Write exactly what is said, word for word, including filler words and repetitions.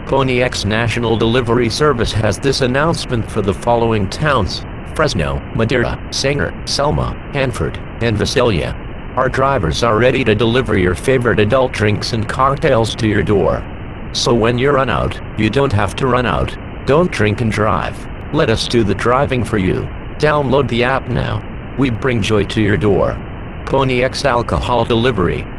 Ponyx National Delivery Service has this announcement for the following towns: Fresno, Madera, Sanger, Selma, Hanford, and Visalia. Our drivers are ready to deliver your favorite adult drinks and cocktails to your door. So when you run out, you don't have to run out. Don't drink and drive. Let us do the driving for you. Download the app now. We bring joy to your door. Ponyx Alcohol Delivery.